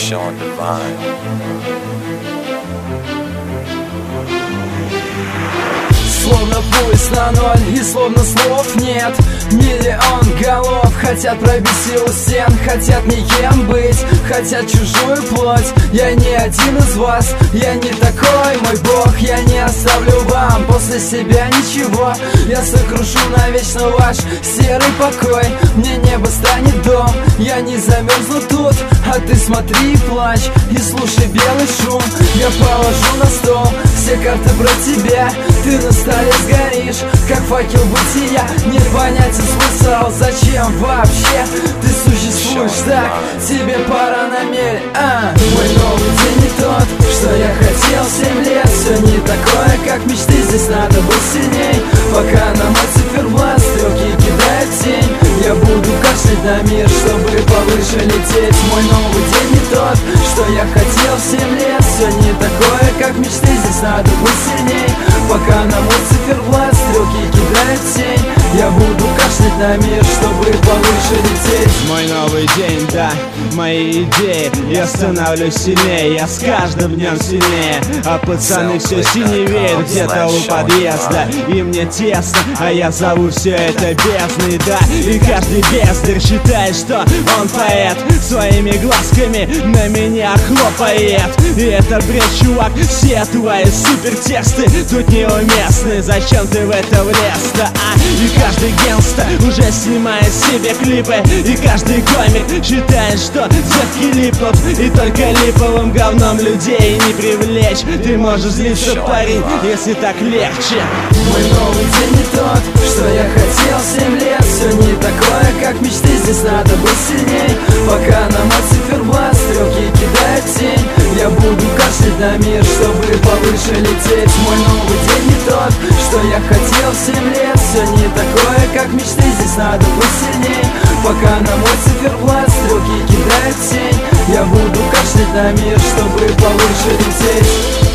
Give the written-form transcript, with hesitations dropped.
showing divine. Словно пульс на ноль и словно слов нет. Миллион голов хотят пробить силу стен, хотят никем быть, хотят чужую плоть. Я не один из вас, я не такой, мой бог. Я не оставлю вам после себя ничего. Я сокрушу навечно ваш серый покой. Мне небо станет дом, я не замерзну тут. А ты смотри и плачь, и слушай белый шум. Я положу на стол все карты про тебя. Ты на столе сгоришь, как факел бытия. Непонятен смысл, зачем вообще ты существуешь так? Тебе пора на мель, Мой новый день не тот, что я хотел 7 лет. Все не такое, как мечты, здесь надо быть сильней. Пока на мой циферблат стрелки кидают тень, я буду кашлять на мир, чтобы повыше лететь. Мой новый день не тот, что я хотел 7 лет. Все не такое, как мечты, здесь надо быть сильней. Пока на мой циферблат стрелки кидают тень, я буду кашлять на мир, чтобы повыше лететь. Мой новый день, да, мои идеи. Я становлюсь сильнее, я с каждым днем сильнее. А пацаны все синевеют где-то у подъезда. И мне тесно, а я зову все это бездной, да. И каждый бездарь считает, что он поэт. Своими глазками на меня хлопает. И это бред, чувак, все твои супертексты тут неуместны. Зачем ты в это влез-то, И каждый гангста уже снимает себе клипы. И каждый комик считает, что девки липнут. И только липовым говном людей не привлечь. Ты можешь злиться, парень, если так легче. Мой новый день не тот, что я хотел 7 лет. Все не такое, как мечты, здесь надо быть сильней. Пока на мой циферблат стрелки кидают тень, я буду кашлять на мир, чтобы повыше лететь. Мой новый день не тот, что я хотел 7 лет. Все не такое, как мечты, здесь надо быть сильней. Пока на мой циферблат стрелки кидают тень, я буду кашлять на мир, чтобы повыше лететь.